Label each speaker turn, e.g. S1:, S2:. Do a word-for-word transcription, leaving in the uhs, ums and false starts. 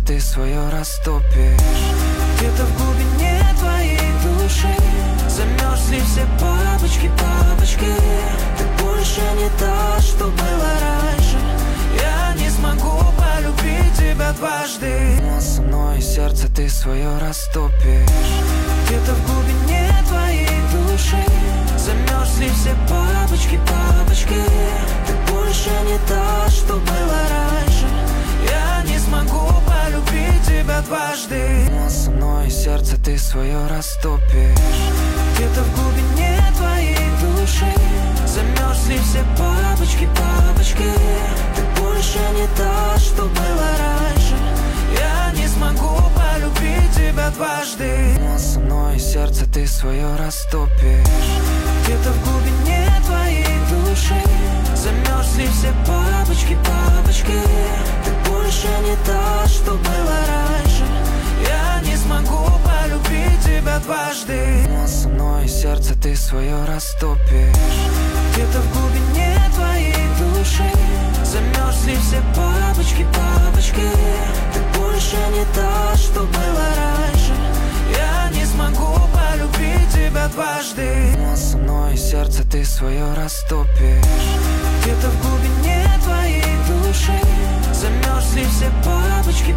S1: ты свое растопишь.
S2: Где-то в глубине твоей души замерзли все бабочки, бабочки. Ты больше не та, что было раньше. Я не смогу полюбить тебя дважды.
S1: Но со мной сердце ты свое растопишь.
S2: Где-то в глубине твоей души замерзли все бабочки, бабочки. Ты больше не та, что было раньше. Я не смогу полюбить тебя дважды.
S1: Но со мной сердце ты свое растопишь.
S2: Где-то в глубине твоей души замерзли все бабочки, бабочки. Ты больше не та, что было раньше. Я не смогу полюбить тебя дважды.
S1: Но со мной сердце ты свое растопишь.
S2: Где-то в глубине твоей души замерзли все бабочки, бабочки. Ты больше не та, что было раньше. Я не смогу полюбить тебя дважды.
S1: Но со мной сердце ты свое растопишь.
S2: Где-то в глубине твоей души замерзли все бабочки, бабочки. Ты больше не та, что было раньше. Я не смогу полюбить тебя дважды.
S1: Но со мной сердце ты свое растопишь.
S2: Где-то в глубине твоей души замерзли все бабочки,